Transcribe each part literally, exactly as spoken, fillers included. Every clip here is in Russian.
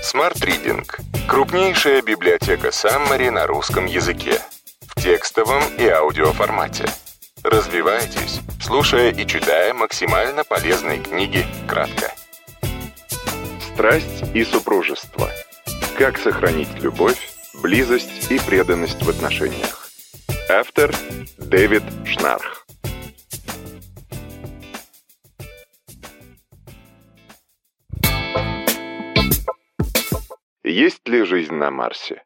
Smart Reading – крупнейшая библиотека Summary на русском языке. В текстовом и аудиоформате. Развивайтесь, слушая и читая максимально полезные книги кратко. Страсть и супружество. Как сохранить любовь, близость и преданность в отношениях. Автор Дэвид Шнарх. Есть ли жизнь на Марсе?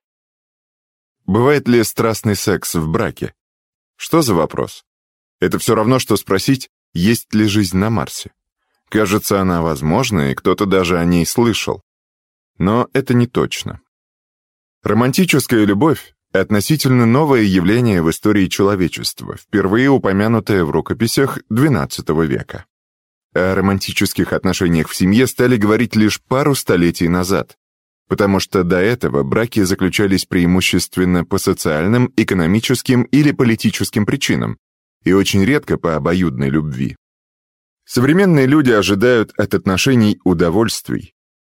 Бывает ли страстный секс в браке? Что за вопрос? Это все равно, что спросить, есть ли жизнь на Марсе. Кажется, она возможна, и кто-то даже о ней слышал. Но это не точно. Романтическая любовь — относительно новое явление в истории человечества, впервые упомянутое в рукописях двенадцатого века. О романтических отношениях в семье стали говорить лишь пару столетий назад, потому что до этого браки заключались преимущественно по социальным, экономическим или политическим причинам, и очень редко по обоюдной любви. Современные люди ожидают от отношений удовольствий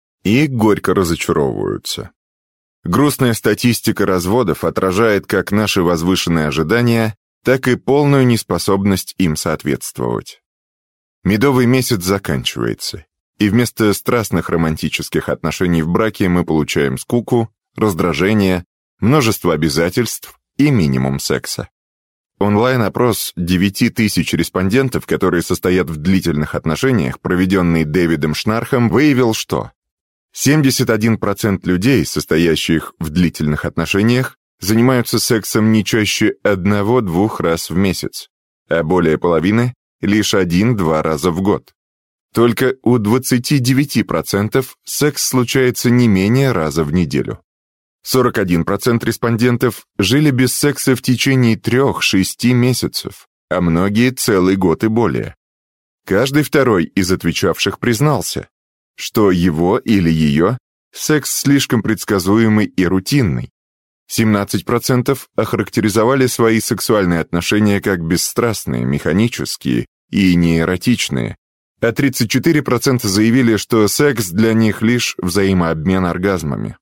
и горько разочаровываются. Грустная статистика разводов отражает как наши возвышенные ожидания, так и полную неспособность им соответствовать. Медовый месяц заканчивается, и вместо страстных романтических отношений в браке мы получаем скуку, раздражение, множество обязательств и минимум секса. Онлайн-опрос девяти тысяч респондентов, которые состоят в длительных отношениях, проведенный Дэвидом Шнархом, выявил, что семьдесят один процент людей, состоящих в длительных отношениях, занимаются сексом не чаще одного-двух раз в месяц, а более половины — лишь один-два раза в год. Только у двадцати девяти процентов секс случается не менее раза в неделю. сорок один процент респондентов жили без секса в течение трех-шести месяцев, а многие целый год и более. Каждый второй из отвечавших признался, что его или ее секс слишком предсказуемый и рутинный. семнадцать процентов охарактеризовали свои сексуальные отношения как бесстрастные, механические и неэротичные, а тридцать четыре процента заявили, что секс для них лишь взаимообмен оргазмами.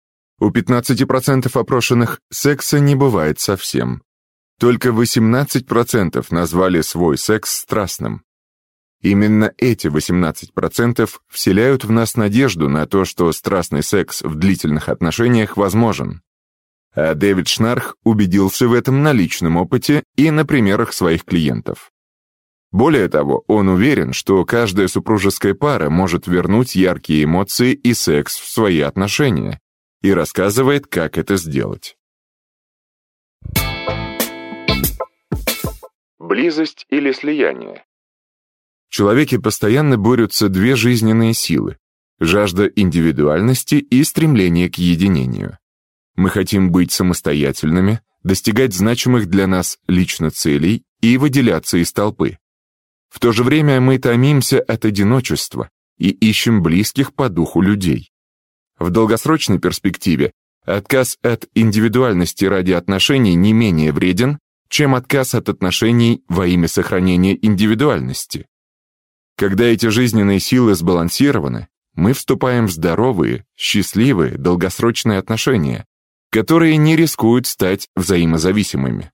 У пятнадцати процентов опрошенных секса не бывает совсем. Только восемнадцать процентов назвали свой секс страстным. Именно эти восемнадцать процентов вселяют в нас надежду на то, что страстный секс в длительных отношениях возможен. А Дэвид Шнарх убедился в этом на личном опыте и на примерах своих клиентов. Более того, он уверен, что каждая супружеская пара может вернуть яркие эмоции и секс в свои отношения, и рассказывает, как это сделать. Близость или слияние? В человеке постоянно борются две жизненные силы – жажда индивидуальности и стремление к единению. Мы хотим быть самостоятельными, достигать значимых для нас лично целей и выделяться из толпы. В то же время мы томимся от одиночества и ищем близких по духу людей. В долгосрочной перспективе отказ от индивидуальности ради отношений не менее вреден, чем отказ от отношений во имя сохранения индивидуальности. Когда эти жизненные силы сбалансированы, мы вступаем в здоровые, счастливые, долгосрочные отношения, которые не рискуют стать взаимозависимыми.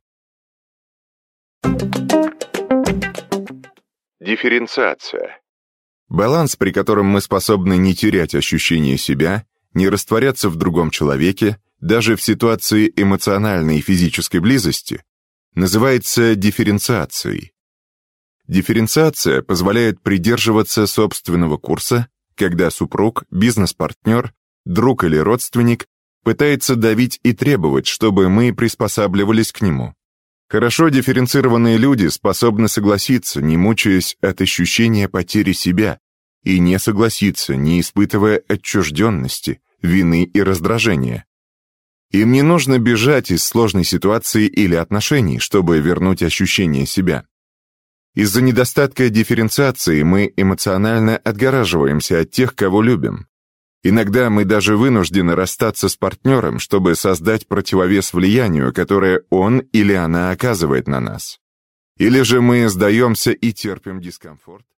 Дифференциация. Баланс, при котором мы способны не терять ощущение себя, не растворяться в другом человеке, даже в ситуации эмоциональной и физической близости, называется дифференциацией. Дифференциация позволяет придерживаться собственного курса, когда супруг, бизнес-партнер, друг или родственник пытается давить и требовать, чтобы мы приспосабливались к нему. Хорошо дифференцированные люди способны согласиться, не мучаясь от ощущения потери себя, и не согласиться, не испытывая отчужденности, вины и раздражения. Им не нужно бежать из сложной ситуации или отношений, чтобы вернуть ощущение себя. Из-за недостатка дифференциации мы эмоционально отгораживаемся от тех, кого любим. Иногда мы даже вынуждены расстаться с партнером, чтобы создать противовес влиянию, которое он или она оказывает на нас. Или же мы сдаемся и терпим дискомфорт.